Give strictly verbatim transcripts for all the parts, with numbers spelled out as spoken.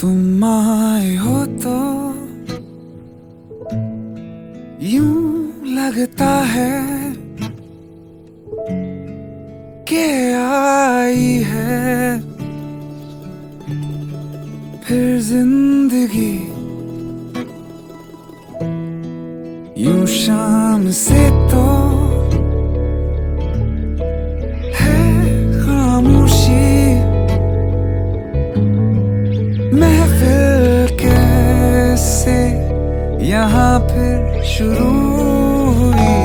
तुम आए हो तो यूं लगता है कि आई है फिर जिंदगी। यूं शाम से तो है खामोशी, महफिल कैसे यहाँ फिर शुरू हुई।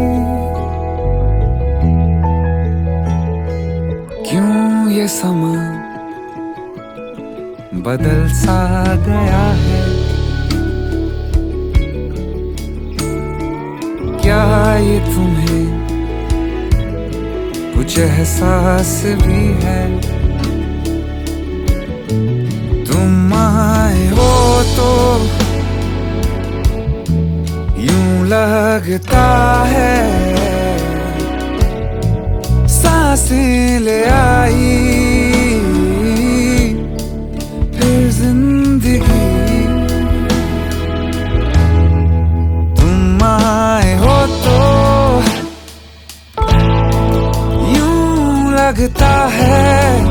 क्यों ये समा बदल सा गया है, क्या ये तुम्हें कुछ एहसास भी है। तुम आए हो तो यूं लगता है सांसें ले आई फिर जिंदगी। तुम आए हो तो यूं लगता है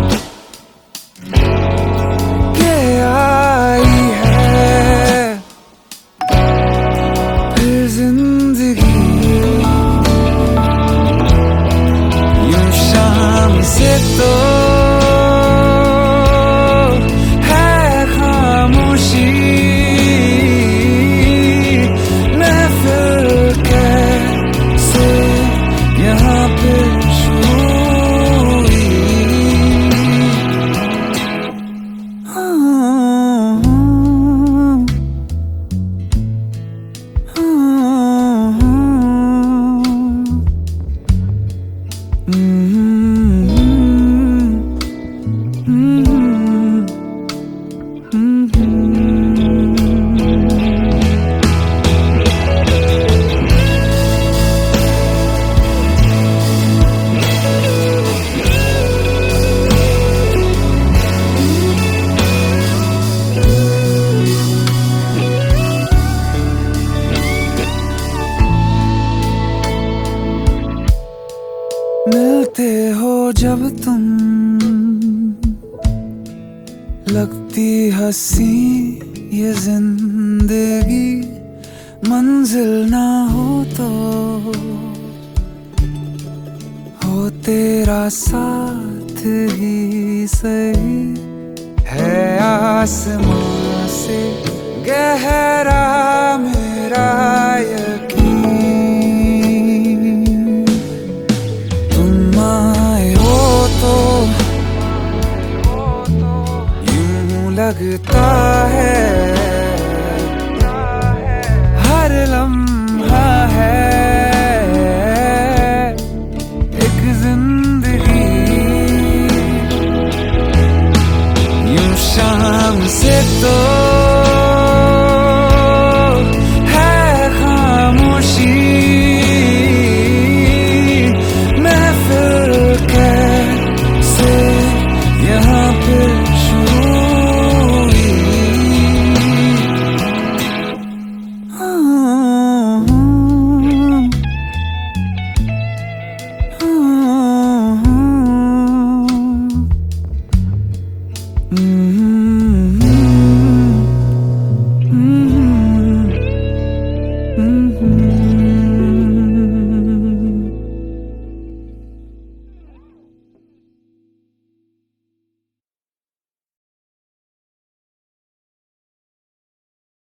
कि आई है फिर जिंदगी। यूं शाम से तो है खामोशी, महफिल कैसे यहाँ पे शुरू हुई। हाँ, हाँ, मिलते हो जब तुम लगती हंसी ये जिंदगी। मंजिल ना हो तो हो तेरा साथ ही सही है। आसमां से गहरा मेरा यकीन, तुम आए हो तो यूं लगता है